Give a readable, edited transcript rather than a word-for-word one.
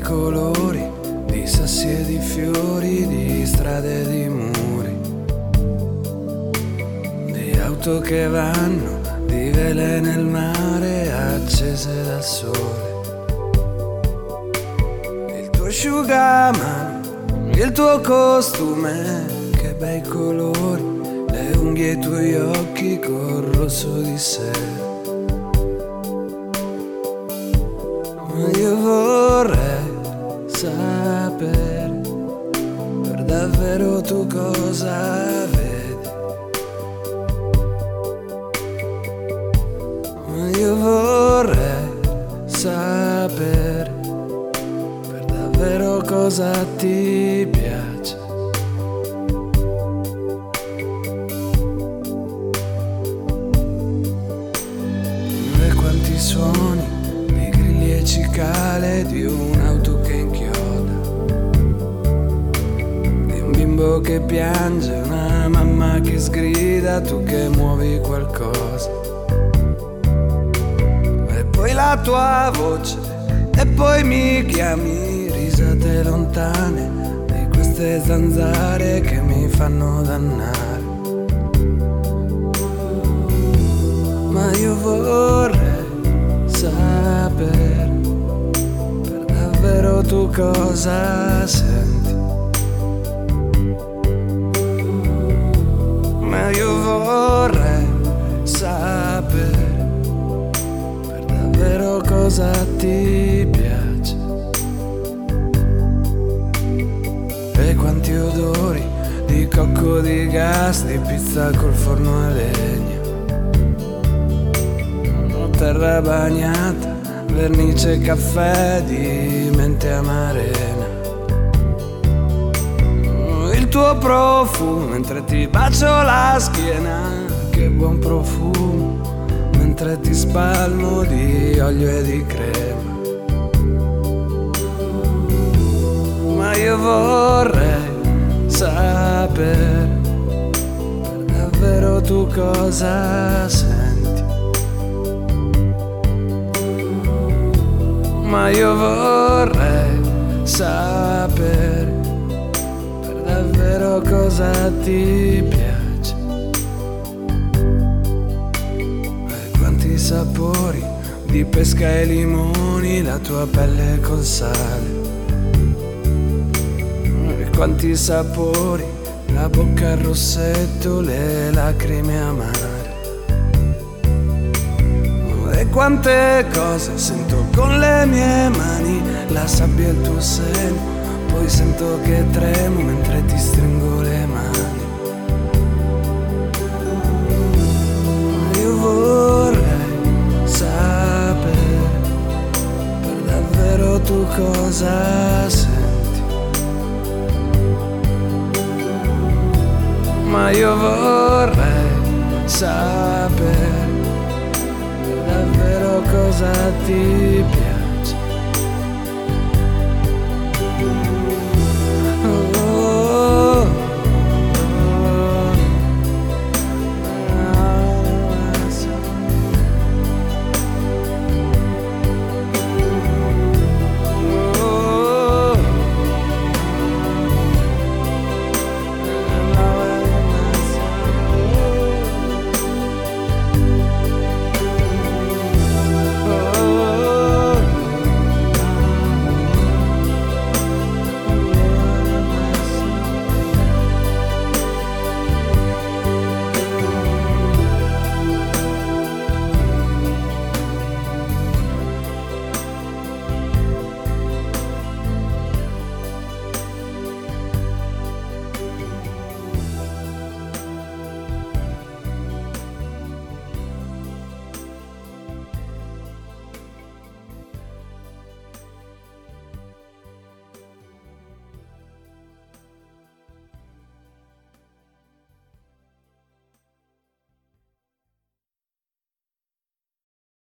colori, di sassi e di fiori, di strade e di muri, di auto che vanno, di vele nel mare accese dal sole. Il tuo asciugamano, il tuo costume, che bei colori, le unghie e i tuoi occhi col rosso di sera. Ma io vorrei sapere per davvero tu cosa vedi. Ma io vorrei sapere per davvero cosa ti piace. E quanti suoni di grilli e cicale, di un'auto che inchioda, di un bimbo che piange, una mamma che sgrida, tu che muovi qualcosa. E poi la tua voce, e poi mi chiami, risate lontane di queste zanzare che mi fanno dannare. Ma io vorrei sapere per davvero tu cosa senti. Ma io vorrei sapere per davvero cosa ti piace. E quanti odori di cocco, di gas, di pizza col forno a legna, terra bagnata, vernice, caffè, di mente amarena. Il tuo profumo mentre ti bacio la schiena, che buon profumo, mentre ti spalmo di olio e di crema. Ma io vorrei sapere per davvero tu cosa senti. Ma io vorrei sapere per davvero cosa ti piace. E quanti sapori di pesca e limoni, la tua pelle col sale. E quanti sapori, la bocca al rossetto, le lacrime amare. E quante cose sento con le mie mani, la sabbia e il tuo seno, poi sento che tremo mentre ti stringo le mani. Ma io vorrei sapere per davvero tu cosa senti. Ma io vorrei sapere davvero cosa ti piace.